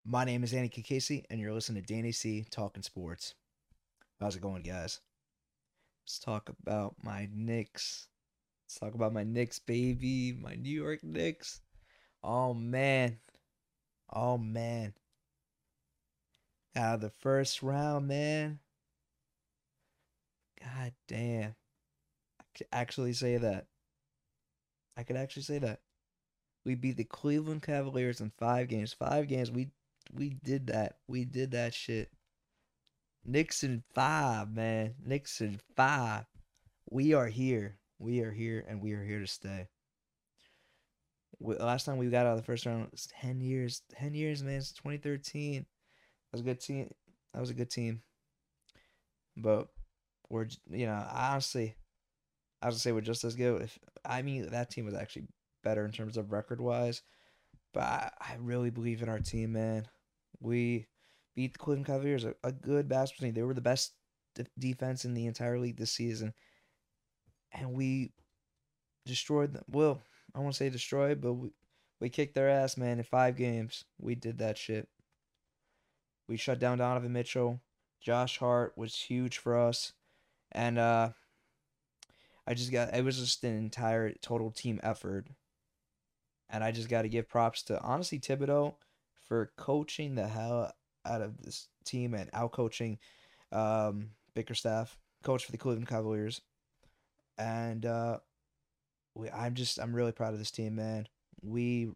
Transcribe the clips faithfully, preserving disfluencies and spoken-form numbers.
My name is Danny Casey, and you're listening to Danny C Talking Sports. How's it going, guys? Let's talk about my Knicks. Let's talk about my Knicks, baby. My New York Knicks. Oh, man. Oh, man. Out of the first round, man. God damn. I could actually say that. I could actually say that. We beat the Cleveland Cavaliers in five games. Five games. We we did that. We did that shit. Knicks in five, man. Knicks in five. We are here. We are here, and we are here to stay. We, last time we got out of the first round was ten years. ten years, man. It's twenty thirteen. That was a good team. That was a good team. But we're, you know, honestly, I was gonna say we're just as good. If I mean that team was actually better in terms of record wise, but I, I really believe in our team, man. We beat the Cleveland Cavaliers, a, a good basketball team. They were the best de- defense in the entire league this season, and we destroyed them. Well, I won't say destroyed, but we, we kicked their ass, man, in five games. We did that shit. We shut down Donovan Mitchell. Josh Hart was huge for us. And uh I just got it was just an entire total team effort. And I just got to give props to honestly Thibodeau for coaching the hell out of this team and out coaching um Bickerstaff, coach for the Cleveland Cavaliers. And uh we, I'm just I'm really proud of this team, man. We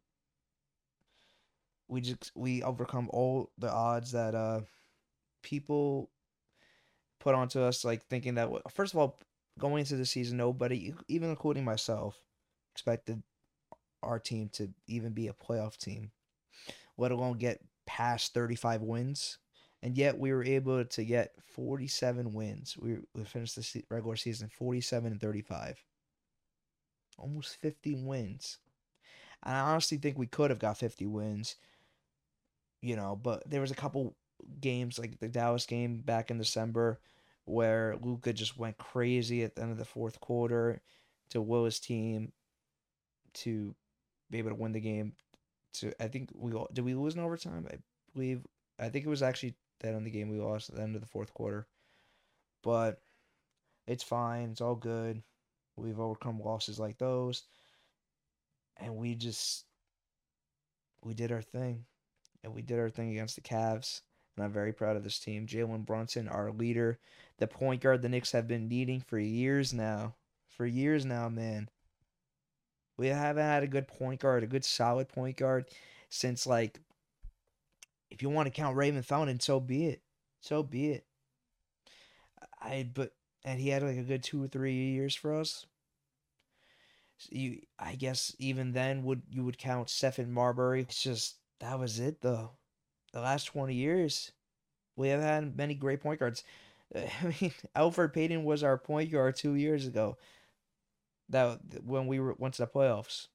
we just we overcome all the odds that uh people put onto us, like thinking that first of all, going into the season, nobody, even including myself, expected our team to even be a playoff team, let alone get past thirty-five wins. And yet we were able to get forty-seven wins. We, we finished the regular season forty-seven and thirty-five, almost fifty wins. And I honestly think we could have got fifty wins, you know, but there was a couple games like the Dallas game back in December where Luka just went crazy at the end of the fourth quarter to will his team to be able to win the game. To I think we did we lose in overtime? I believe I think it was actually that in the game we lost at the end of the fourth quarter. But it's fine. It's all good. We've overcome losses like those, and we just we did our thing, and we did our thing against the Cavs. And I'm very proud of this team. Jalen Brunson, our leader, the point guard the Knicks have been needing for years now. For years now, man. We haven't had a good point guard, a good solid point guard, since like, if you want to count Raymond Fountain, so be it. So be it. I but and he had like a good two or three years for us. So you, I guess even then would you would count Stephen Marbury. It's just that was it though. The last twenty years, we have had many great point guards. I mean, Alfred Payton was our point guard two years ago. That when we were, went to the playoffs,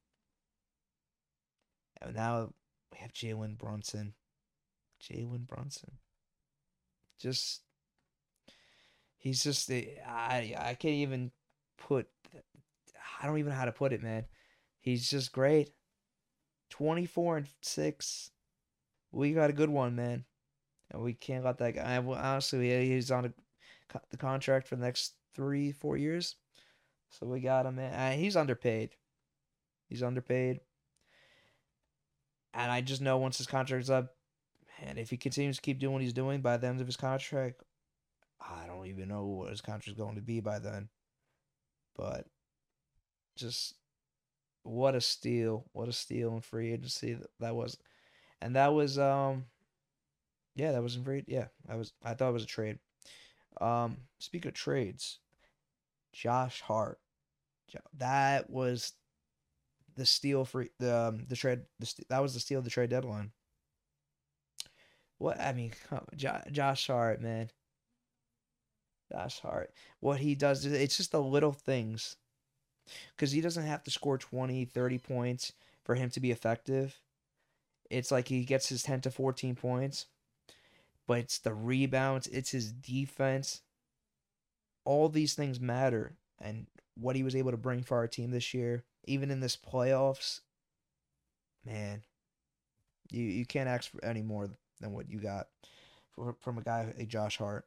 and now we have Jalen Brunson. Jalen Brunson, just he's just I I can't even put I don't even know how to put it, man. He's just great. Twenty four and six. We got a good one, man, and we can't let that guy. Honestly, he's on a, the contract for the next three four years. So we got him, man. Uh, he's underpaid. He's underpaid. And I just know once his contract's up, and if he continues to keep doing what he's doing by the end of his contract, I don't even know what his contract's going to be by then. But just what a steal. What a steal in free agency that was. And that was um yeah, that was in free yeah, I was I thought it was a trade. Um speaking of trades, Josh Hart. That was the steal for the um, the trade. The, that was the steal of the trade deadline. What I mean, Josh Hart, man, Josh Hart. What he does, it's just the little things. Because he doesn't have to score twenty, thirty points for him to be effective. It's like he gets his ten to fourteen points, but it's the rebounds, it's his defense. All these things matter. And what he was able to bring for our team this year, even in this playoffs, man, You you can't ask for any more than what you got for, from a guy like Josh Hart.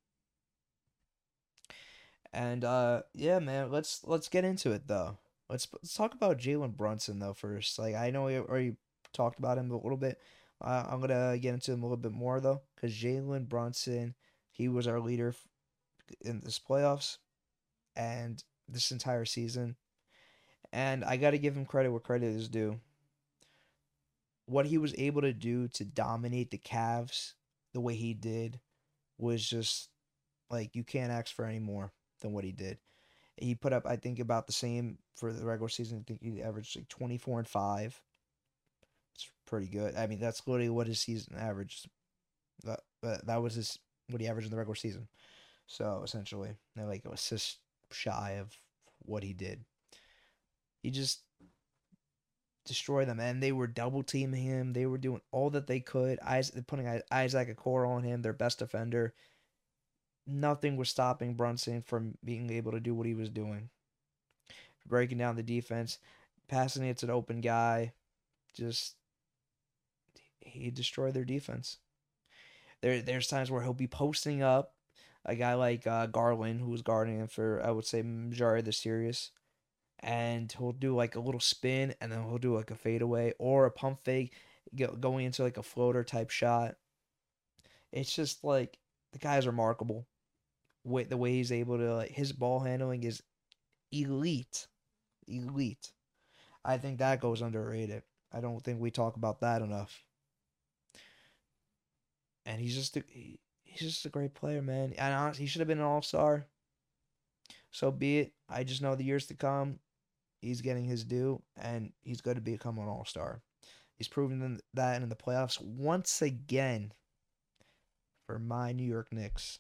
And uh, yeah, man, let's let's get into it though. Let's let's talk about Jalen Brunson though first. Like I know we already talked about him a little bit. Uh, I'm gonna get into him a little bit more though, because Jalen Brunson, he was our leader in this playoffs and this entire season. And I got to give him credit where credit is due. What he was able to do to dominate the Cavs the way he did was just like you can't ask for any more than what he did. He put up, I think, about the same for the regular season. I think he averaged like twenty-four and five. It's pretty good. I mean, that's literally what his season averaged. That, but that was his what he averaged in the regular season. So essentially, they're like assist shy of what he did. He just destroyed them, and they were double teaming him. They were doing all that they could. Isaac, putting Isaac Okoro on him, their best defender. Nothing was stopping Brunson from being able to do what he was doing. Breaking down the defense, passing it to an open guy. Just, he destroyed their defense. There, There's times where he'll be posting up a guy like uh, Garland, who was guarding him for, I would say, majority of the series. And he'll do like a little spin, and then he'll do like a fadeaway or a pump fake going into like a floater type shot. It's just like the guy's remarkable. With the way he's able to, like, his ball handling is elite, elite. I think that goes underrated. I don't think we talk about that enough. And he's just a, he's just a great player, man. And honestly, he should have been an all star. So be it. I just know the years to come, he's getting his due, and he's going to become an all star. He's proven that in the playoffs once again for my New York Knicks.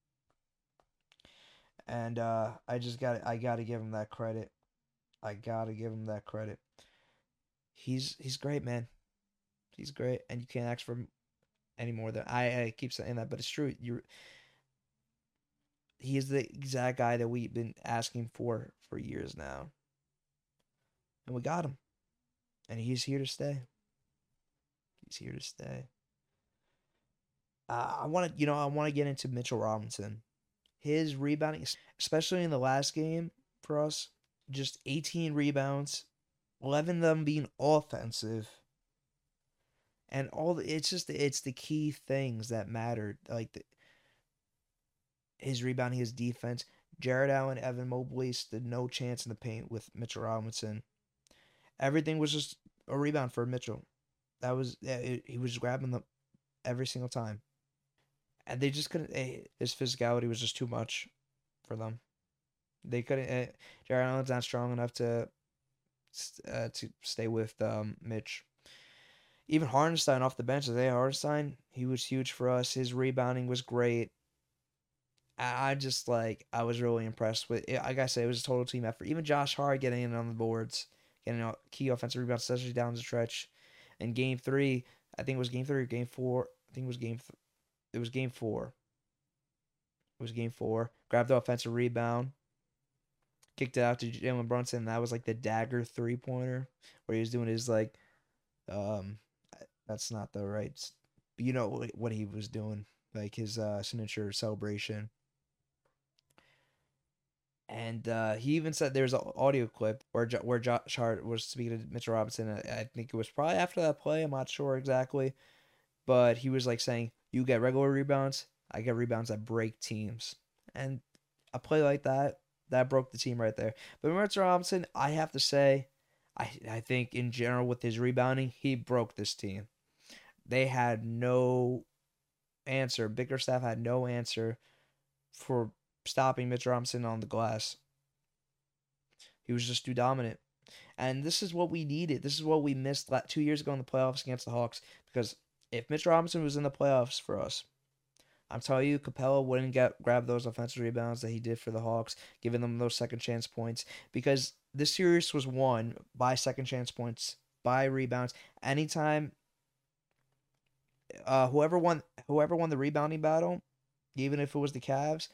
And uh, I just got I got to give him that credit. I got to give him that credit. He's he's great, man. He's great, and you can't ask for any more than I, I keep saying that, but it's true. You he is the exact guy that we've been asking for for years now, and we got him, and he's here to stay. He's here to stay. Uh, I want to, you know, I want to get into Mitchell Robinson. His rebounding, especially in the last game for us, just eighteen rebounds, eleven of them being offensive. And all the, it's just it's the key things that mattered, like the, his rebounding, his defense. Jarrett Allen, Evan Mobley stood no chance in the paint with Mitchell Robinson. Everything was just a rebound for Mitchell. That was it, he was grabbing them every single time, and they just couldn't. eh, His physicality was just too much for them. They couldn't. Uh, Jarrett Allen's not strong enough to uh, to stay with um, Mitch. Even Hardenstein off the bench, Isaiah Hardenstein, he was huge for us. His rebounding was great. I just like I was really impressed with it. Like I said, it was a total team effort. Even Josh Hart getting in on the boards, getting a key offensive rebounds, especially down the stretch. In game three, I think it was game three or game four. I think it was game. Th- it was game four. It was game four. Grabbed the offensive rebound, kicked it out to Jalen Brunson. And that was like the dagger three pointer where he was doing his like, um, that's not the right. You know what he was doing, like his uh, signature celebration. And uh, he even said there's an audio clip where jo- where Josh Hart was speaking to Mitchell Robinson. I, I think it was probably after that play. I'm not sure exactly, but he was like saying, "You get regular rebounds, I get rebounds that break teams." And a play like that that broke the team right there. But Mitchell Robinson, I have to say, I I think in general with his rebounding, he broke this team. They had no answer. Bickerstaff had no answer for stopping Mitch Robinson on the glass. He was just too dominant. And this is what we needed. This is what we missed two years ago in the playoffs against the Hawks. Because if Mitch Robinson was in the playoffs for us, I'm telling you, Capella wouldn't get grab those offensive rebounds that he did for the Hawks, giving them those second chance points. Because this series was won by second chance points, by rebounds. Anytime, uh, whoever won, whoever won the rebounding battle, even if it was the Cavs,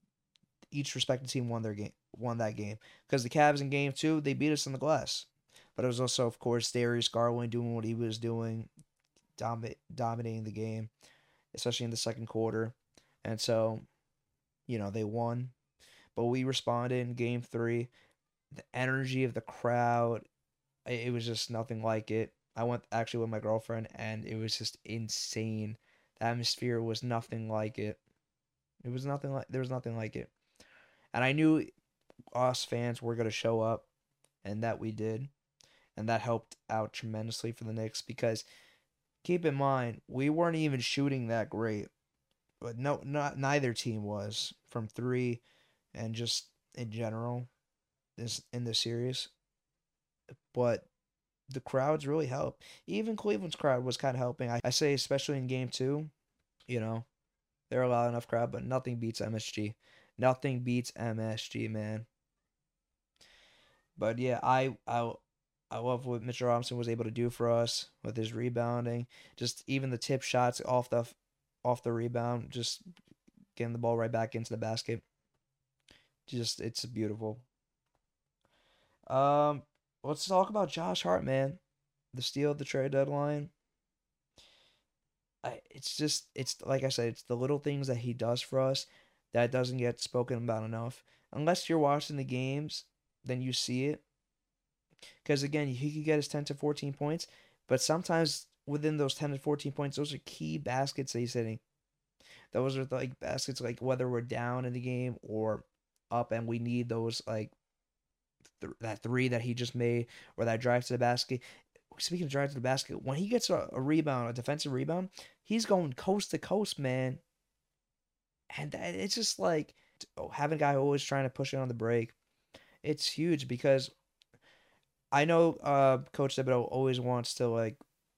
each respective team won their game, won that game. Because the Cavs in game two, they beat us in the glass. But it was also, of course, Darius Garland doing what he was doing, domi- dominating the game, especially in the second quarter. And so, you know, they won. But we responded in game three. The energy of the crowd, it was just nothing like it. I went actually with my girlfriend, and it was just insane. The atmosphere was nothing like it. It was nothing like there was nothing like it. And I knew us fans were gonna show up, and that we did, and that helped out tremendously for the Knicks because keep in mind we weren't even shooting that great, but no, not neither team was from three, and just in general this in this series. But the crowds really help. Even Cleveland's crowd was kind of helping. I, I say especially in game two, you know, they're a loud enough crowd, but nothing beats M S G. Nothing beats M S G, man. But yeah, I I I love what Mitchell Robinson was able to do for us with his rebounding. Just even the tip shots off the off the rebound, just getting the ball right back into the basket. Just it's beautiful. Um, let's talk about Josh Hart, man. The steal of the trade deadline. I, it's just it's like I said, it's the little things that he does for us that doesn't get spoken about enough. Unless you're watching the games, then you see it. Because again, he could get his ten to fourteen points, but sometimes within those ten to fourteen points, those are key baskets that he's hitting. Those are like baskets like whether we're down in the game or up and we need those like th- that three that he just made or that drive to the basket. Speaking of drive to the basket, when he gets a, a rebound, a defensive rebound, he's going coast to coast, man. And that, it's just like oh, having a guy always trying to push it on the break. It's huge because I know uh, Coach Thibodeau always wants to like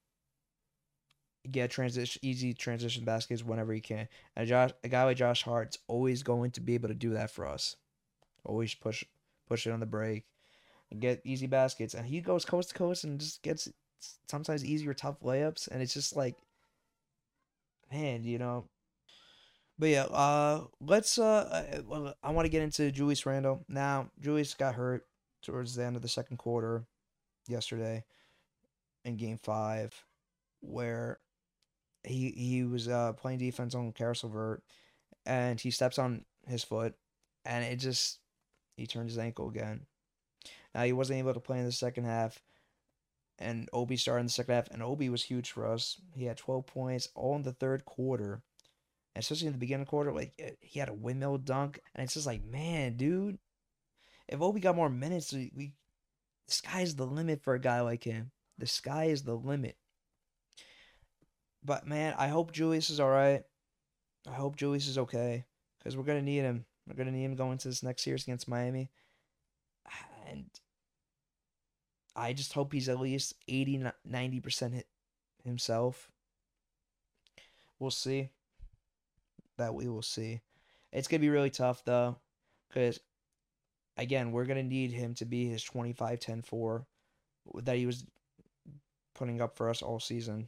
get transition easy transition baskets whenever he can. And Josh, a guy like Josh Hart's always going to be able to do that for us. Always push push it on the break and get easy baskets. And he goes coast to coast and just gets sometimes easier tough layups. And it's just like man, you know. But yeah, uh, let's. Uh, uh, I want to get into Julius Randle now. Julius got hurt towards the end of the second quarter yesterday in Game Five, where he he was uh, playing defense on Caris LeVert, and he steps on his foot, and it just he turned his ankle again. Now he wasn't able to play in the second half, and Obi started in the second half, and Obi was huge for us. He had twelve points all in the third quarter, and especially in the beginning of the quarter, like eh, he had a windmill dunk, and it's just like, man, dude, if Obi got more minutes, we, we the sky's the limit for a guy like him. The sky is the limit. But man, I hope Julius is all right. I hope Julius is okay because we're gonna need him. We're gonna need him going to this next series against Miami, and I just hope he's at least eighty, ninety percent himself. We'll see. That we will see. It's gonna be really tough though, because again, we're gonna need him to be his twenty-five ten four that he was putting up for us all season.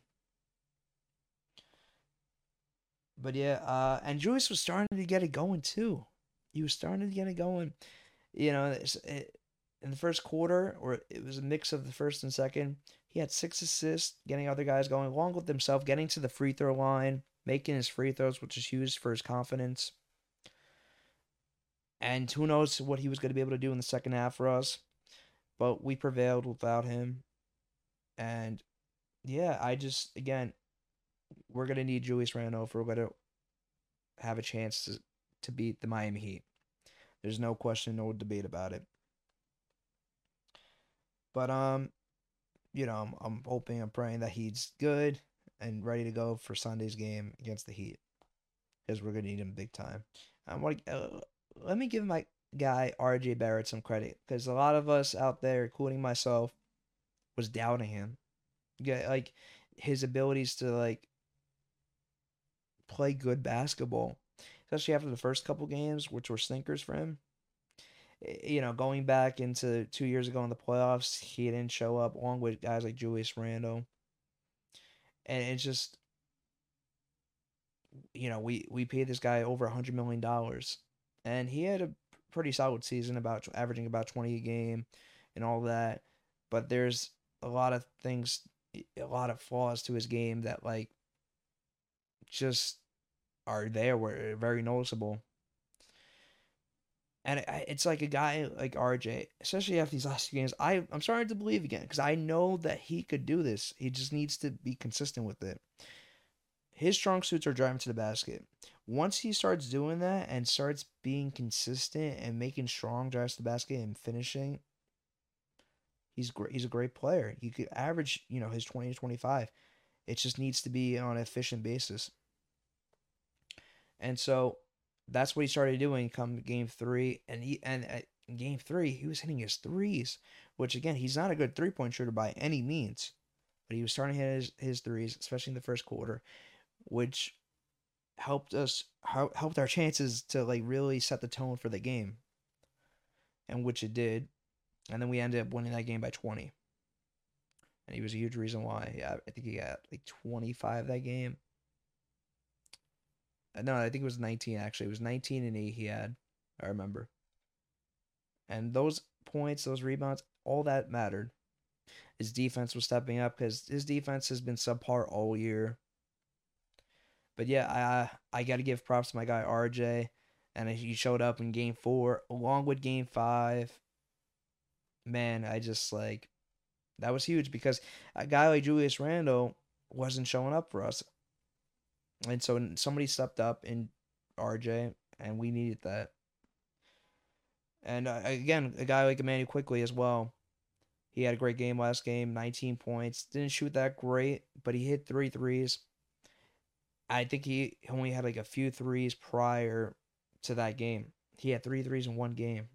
But yeah, uh, and Julius was starting to get it going too. He was starting to get it going. You know, it, in the first quarter, or it was a mix of the first and second. He had six assists, getting other guys going, along with himself, getting to the free throw line, making his free throws, which is huge for his confidence. And who knows what he was going to be able to do in the second half for us. But we prevailed without him. And yeah, I just, again, we're going to need Julius Randle if we're going to have a chance to, to beat the Miami Heat. There's no question, no debate about it. But, um, you know, I'm, I'm hoping, I'm praying that he's good and ready to go for Sunday's game against the Heat because we're going to need him big time. I want uh, let me give my guy R J Barrett some credit because a lot of us out there, including myself, was doubting him. Yeah, like his abilities to like play good basketball, especially after the first couple games, which were stinkers for him. You know, going back into two years ago in the playoffs, he didn't show up along with guys like Julius Randle, and it's just you know we we paid this guy over a hundred million dollars, and he had a pretty solid season, about averaging about twenty a game, and all that. but there's a lot of things, a lot of flaws to his game that like just are there where very noticeable. And it, it's like a guy like R J, especially after these last few games, I I'm starting to believe again because I know that he could do this. He just needs to be consistent with it. His strong suits are driving to the basket. Once he starts doing that and starts being consistent and making strong drives to the basket and finishing, he's great. He's a great player. He could average, you know, his twenty to twenty-five. It just needs to be on an efficient basis. And so that's what he started doing come game three. And he and at game three, he was hitting his threes, which again, he's not a good three point shooter by any means. But he was starting to hit his, his threes, especially in the first quarter, which helped us helped our chances to like really set the tone for the game, and which it did. And then we ended up winning that game by twenty. And he was a huge reason why. Yeah, I think he got like twenty-five that game. No, I think it was nineteen actually. It was nineteen and eight he had. I remember. And those points, those rebounds, all that mattered. His defense was stepping up because his defense has been subpar all year. But yeah, I I got to give props to my guy R J, and he showed up in Game Four along with Game Five. Man, I just like that was huge because a guy like Julius Randle wasn't showing up for us, and so somebody stepped up in R J, and we needed that. And uh, again, a guy like Emmanuel Quickley as well. He had a great game last game, nineteen points. Didn't shoot that great, but he hit three threes. I think he only had like a few threes prior to that game. He had three threes in one game.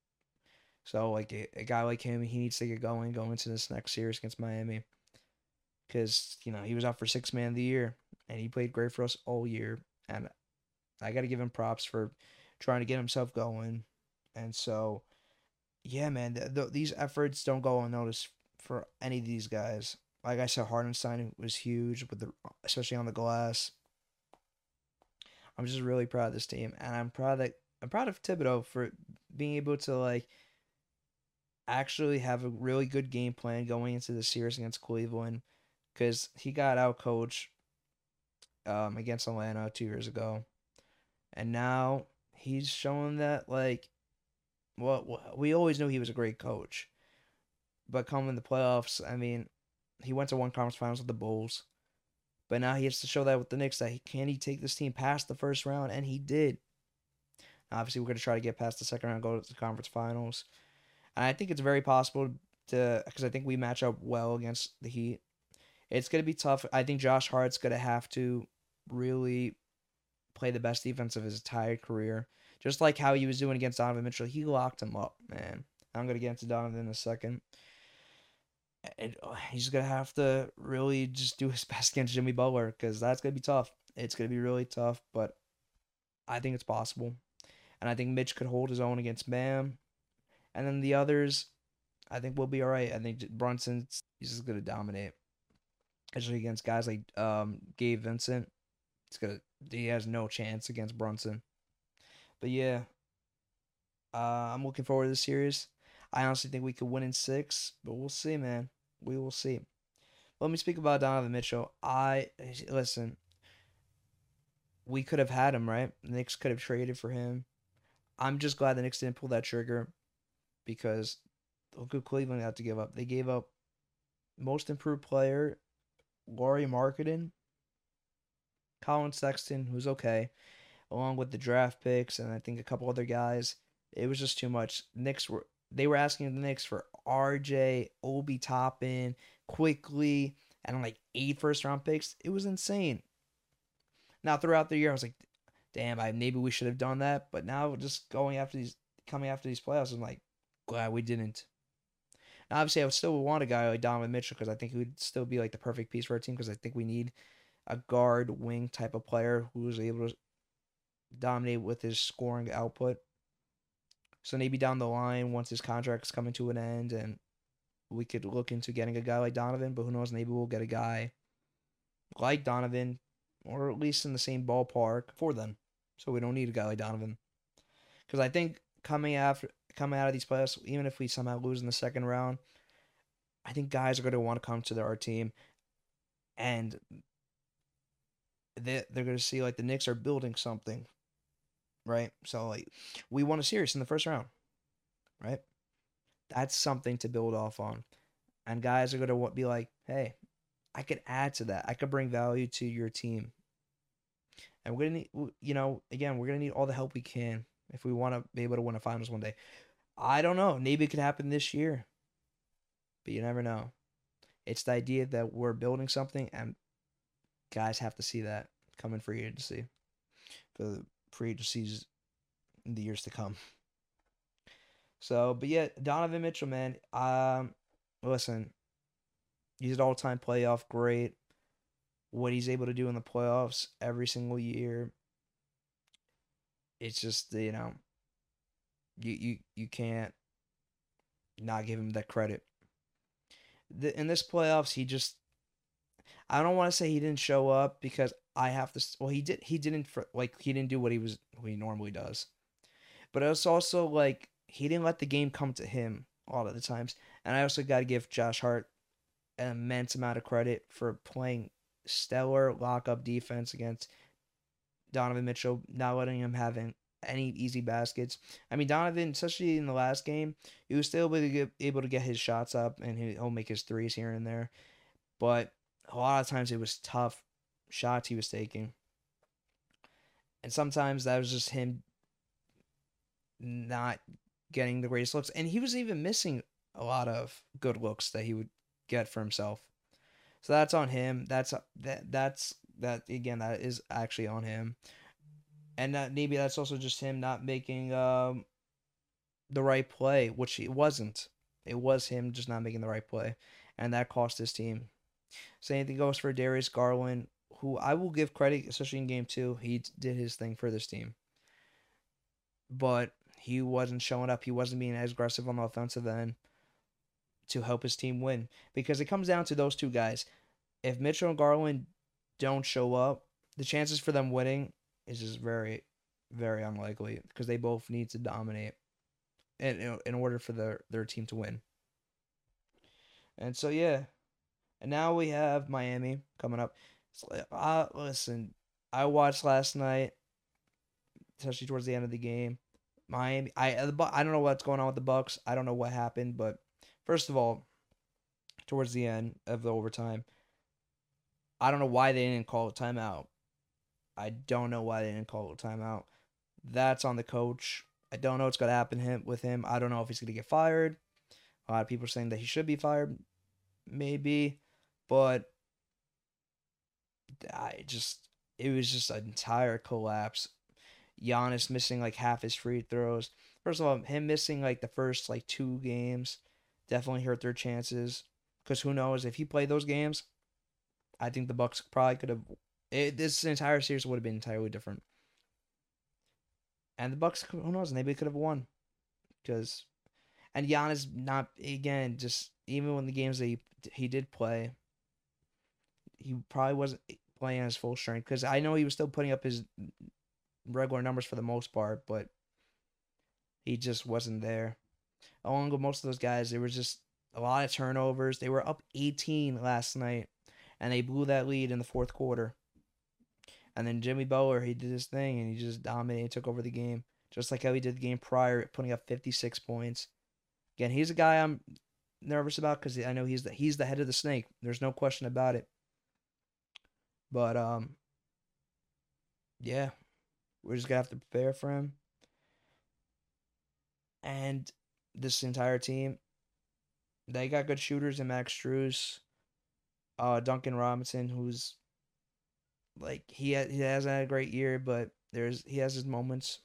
So like a, a guy like him, he needs to get going going into this next series against Miami. Because, you know, he was out for six man of the year and he played great for us all year. And I got to give him props for trying to get himself going. And so, yeah, man, th- th- these efforts don't go unnoticed for any of these guys. Like I said, Hardenstein was huge with the, especially on the glass. I'm just really proud of this team, and I'm proud that I'm proud of Thibodeau for being able to like actually have a really good game plan going into the series against Cleveland, because he got out coached um, against Atlanta two years ago, and now he's showing that like well we always knew he was a great coach, but coming in the playoffs, I mean, he went to one conference finals with the Bulls. But now he has to show that with the Knicks that he can he take this team past the first round, and he did. Obviously, we're going to try to get past the second round, go to the conference finals. And I think it's very possible to, because I think we match up well against the Heat. It's going to be tough. I think Josh Hart's going to have to really play the best defense of his entire career. Just like how he was doing against Donovan Mitchell. He locked him up, man. I'm going to get into Donovan in a second. And he's going to have to really just do his best against Jimmy Butler, because that's going to be tough. It's going to be really tough, but I think it's possible. And I think Mitch could hold his own against Bam. And then the others, I think we'll be all right. I think Brunson, he's just going to dominate. Especially against guys like um, Gabe Vincent. It's gonna, he has no chance against Brunson. But yeah, uh, I'm looking forward to the series. I honestly think we could win in six, but we'll see, man. We will see. Let me speak about Donovan Mitchell. I listen. We could have had him, right? The Knicks could have traded for him. I'm just glad the Knicks didn't pull that trigger, because look who Cleveland had to give up. They gave up most improved player, Lauri Markkanen, Colin Sexton, who's okay, along with the draft picks and I think a couple other guys. It was just too much. Knicks were they were asking the Knicks for R J, Obi Toppin, Quickley, and like eight first round picks. It was insane. Now throughout the year, I was like, damn, I maybe we should have done that. But now just going after these, coming after these playoffs, I'm like, glad we didn't. Now, obviously, I would still want a guy like Donovan Mitchell, because I think he would still be like the perfect piece for our team, because I think we need a guard wing type of player who is able to dominate with his scoring output. So maybe down the line, once his contract's coming to an end, and we could look into getting a guy like Donovan. But who knows? Maybe we'll get a guy like Donovan, or at least in the same ballpark for them. So we don't need a guy like Donovan, because I think coming after coming out of these playoffs, even if we somehow lose in the second round, I think guys are going to want to come to their, our team, and they they're going to see like the Knicks are building something, right? So like we won a series in the first round, right? That's something to build off on, and guys are going to be like, hey, I could add to that. I could bring value to your team, and we're gonna need, you know, again, we're gonna need all the help we can if we want to be able to win a finals one day. I don't know. Maybe it could happen this year, but you never know. It's the idea that we're building something, and guys have to see that coming free agency for the free agencies in the years to come. So, but yeah, Donovan Mitchell, man. Um, listen, he's an all-time playoff great. What he's able to do in the playoffs every single year, it's just you know, you you you can't not give him that credit. The, in this playoffs, he just I don't want to say he didn't show up because I have to. Well, he did. He didn't like he didn't do what he was what he normally does. But it's also like he didn't let the game come to him a lot of the times. And I also got to give Josh Hart an immense amount of credit for playing stellar lockup defense against Donovan Mitchell, not letting him have any easy baskets. I mean, Donovan, especially in the last game, he was still able to get, able to get his shots up, and he'll make his threes here and there. But a lot of times it was tough shots he was taking. And sometimes that was just him not getting the greatest looks. And he was even missing a lot of good looks that he would get for himself. So that's on him. That's that that's that again that is actually on him. And that maybe that's also just him not making um the right play, which it wasn't. It was him just not making the right play. And that cost his team. Same thing goes for Darius Garland, who I will give credit, especially in game two. He did his thing for this team. But he wasn't showing up. He wasn't being as aggressive on the offensive end to help his team win. Because it comes down to those two guys. If Mitchell and Garland don't show up, the chances for them winning is just very, very unlikely. Because they both need to dominate in, in order for their, their team to win. And so, yeah. And now we have Miami coming up. Uh, listen, I watched last night, especially towards the end of the game. Miami, I I don't know what's going on with the Bucks. I don't know what happened, but first of all, towards the end of the overtime, I don't know why they didn't call a timeout. I don't know why they didn't call a timeout. That's on the coach. I don't know what's going to happen with him. I don't know if he's going to get fired. A lot of people are saying that he should be fired. Maybe. But I just, it was just an entire collapse. Giannis missing like half his free throws. First of all, him missing like the first like two games definitely hurt their chances. Because who knows, if he played those games, I think the Bucks probably could have. It, this entire series would have been entirely different. And the Bucks, who knows, maybe could have won. Because, and Giannis not again just even when the games that he he did play, he probably wasn't playing at his full strength. Because I know he was still putting up his regular numbers for the most part, but he just wasn't there. Along with most of those guys, there was just a lot of turnovers. They were up eighteen last night, and they blew that lead in the fourth quarter. And then Jimmy Butler, he did his thing, and he just dominated, took over the game, just like how he did the game prior, putting up fifty-six points. Again, he's a guy I'm nervous about because I know he's the he's the head of the snake. There's no question about it. But um, yeah, we're just gonna have to prepare for him. And this entire team, they got good shooters in Max Strus, uh, Duncan Robinson, who's like he ha- he hasn't had a great year, but there's he has his moments.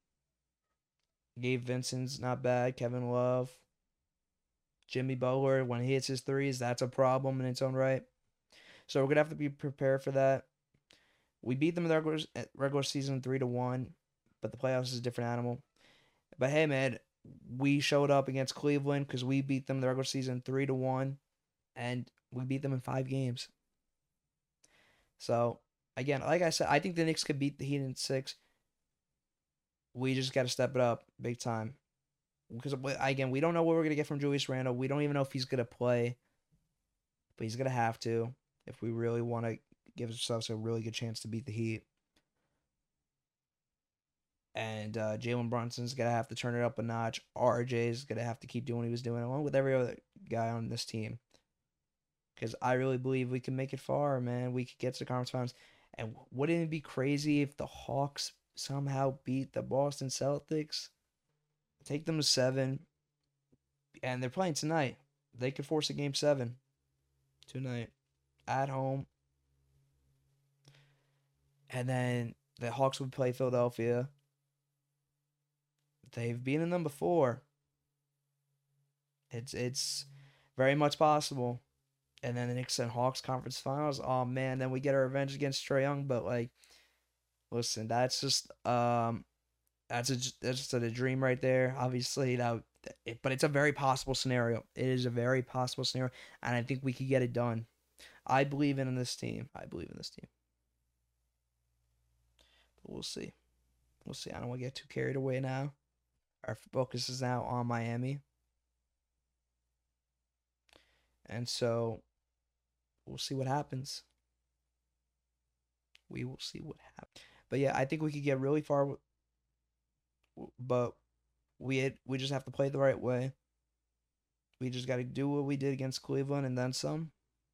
Gabe Vincent's not bad. Kevin Love, Jimmy Butler, when he hits his threes, that's a problem in its own right. So we're gonna have to be prepared for that. We beat them in the regular, regular season three to one, but the playoffs is a different animal. But hey, man, we showed up against Cleveland because we beat them in the regular season three to one, and we beat them in five games. So again, like I said, I think the Knicks could beat the Heat in six. We just got to step it up big time. Because again, we don't know what we're gonna get from Julius Randle. We don't even know if he's gonna play. but he's gonna have to if we really want to give ourselves a really good chance to beat the Heat. And uh, Jalen Brunson's gonna have to turn it up a notch. R J's gonna have to keep doing what he was doing, along with every other guy on this team. Because I really believe we can make it far, man. We could get to the conference finals. And wouldn't it be crazy if the Hawks somehow beat the Boston Celtics? Take them to seven, and they're playing tonight. They could force a game seven tonight at home. And then the Hawks would play Philadelphia. They've beaten them before. It's it's very much possible. And then the Knicks and Hawks conference finals. Oh man, then we get our revenge against Trae Young. But like, listen, that's just um, that's a that's just a dream right there. Obviously, that, it, but it's a very possible scenario. It is a very possible scenario, and I think we could get it done. I believe in this team. I believe in this team. But we'll see. We'll see. I don't want to get too carried away now. Our focus is now on Miami, and so we'll see what happens. We will see what happens. But yeah, I think we could get really far. But we had, we just have to play the right way. We just got to do what we did against Cleveland and then some.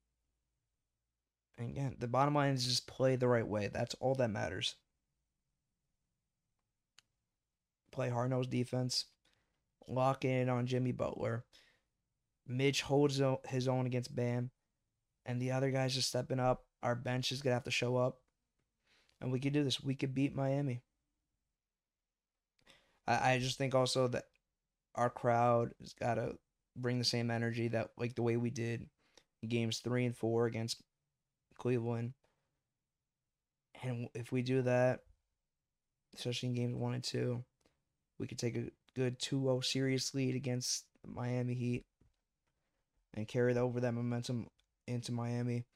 And again, the bottom line is just play the right way. That's all that matters. Play hard-nosed defense. Lock in on Jimmy Butler. Mitch holds his own against Bam. And the other guys just stepping up. Our bench is going to have to show up. And we could do this. We could beat Miami. I, I just think also that our crowd has got to bring the same energy that, like the way we did in games three and four against Cleveland. And if we do that, especially in games one and two, we could take a good two oh series lead against Miami Heat and carry over that momentum into Miami.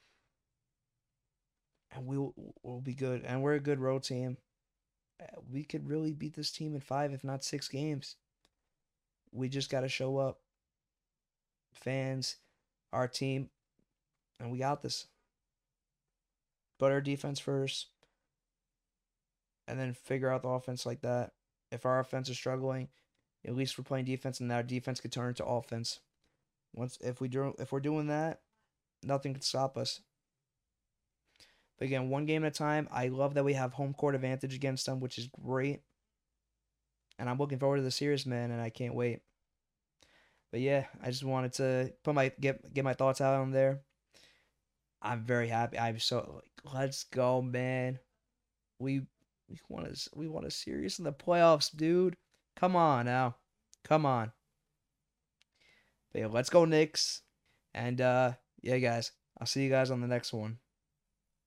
And we'll, we'll be good. And we're a good road team. We could really beat this team in five, if not six games. We just got to show up. Fans, our team, and we got this. Put our defense first, and then figure out the offense like that. If our offense is struggling, at least we're playing defense, and our defense could turn into offense. Once if we do, if we're doing that, nothing can stop us. But again, one game at a time. I love that we have home court advantage against them, which is great. And I'm looking forward to the series, man, and I can't wait. But yeah, I just wanted to put my get get my thoughts out on there. I'm very happy. I'm so like, let's go, man. We we want a we want a series in the playoffs, dude. Come on now, come on. But yeah, let's go Knicks. And uh, yeah, guys, I'll see you guys on the next one.